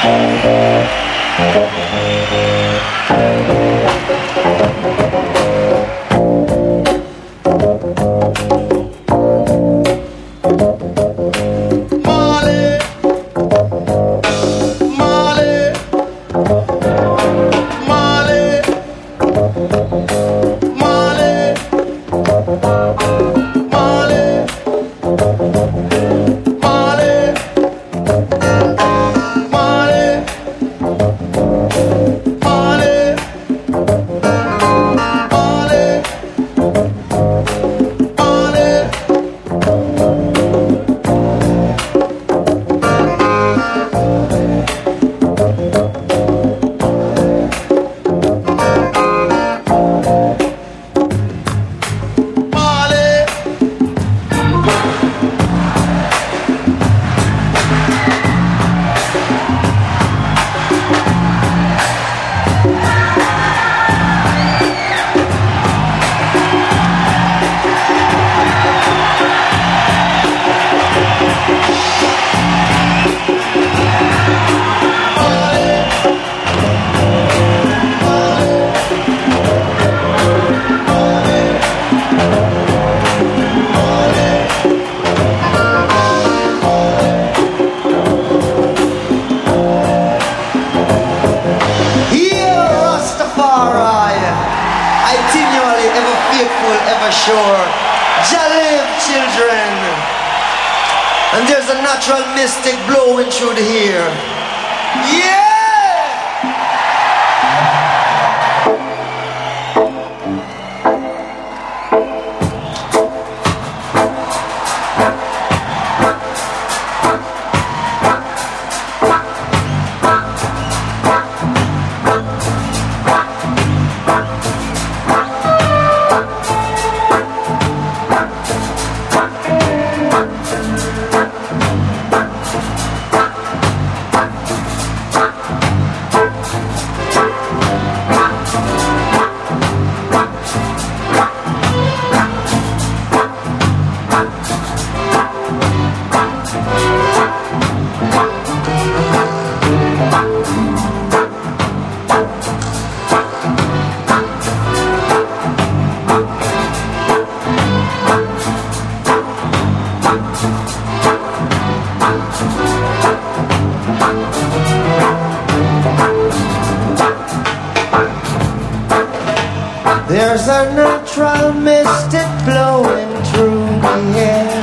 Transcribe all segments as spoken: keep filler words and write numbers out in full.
There's a natural mystic blowing through the air.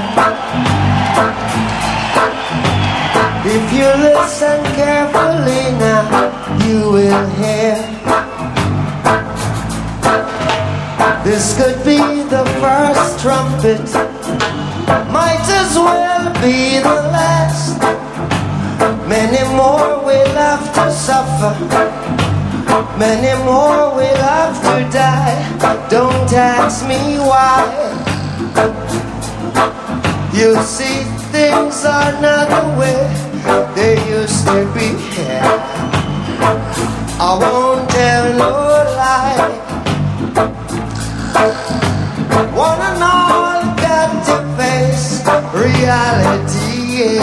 If you listen carefully now, you will hear. This could be the first trumpet, might as well be the last. Many more will have to suffer, many more will have to die. Don't ask me why. You see, things are not the way they used to be. I won't tell no lie. One and all got to face reality.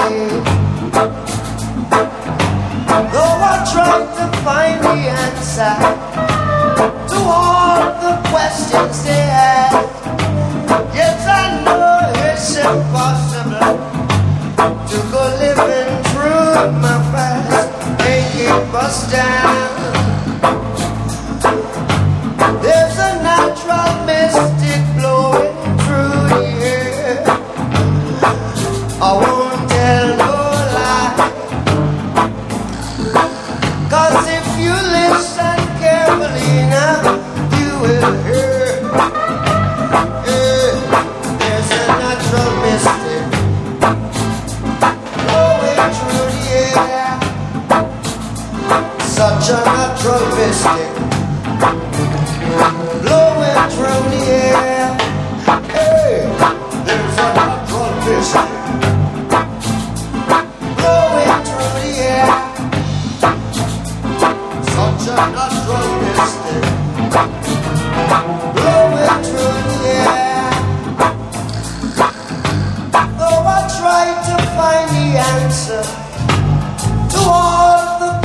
Though I tried to find the answer to all the questions they ask, yes, I know it's impossible to go living through my past and keep us down. There's a natural mystic blowing through the air. I won't tell no lie, 'cause if you listen carefully now, you will hear. Yeah, there's a natural mystic blowing through the air. Such a natural mystic blowing through the air. Hey, there's a natural mystic blowing through the air. Such a natural mystic blowing through the air. Though I tried to find the answer to all the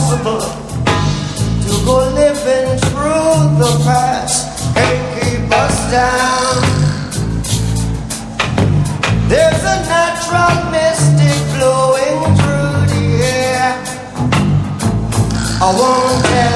impossible to go living through the past. Can't keep us down. There's a natural mystic blowing through the air. I won't tell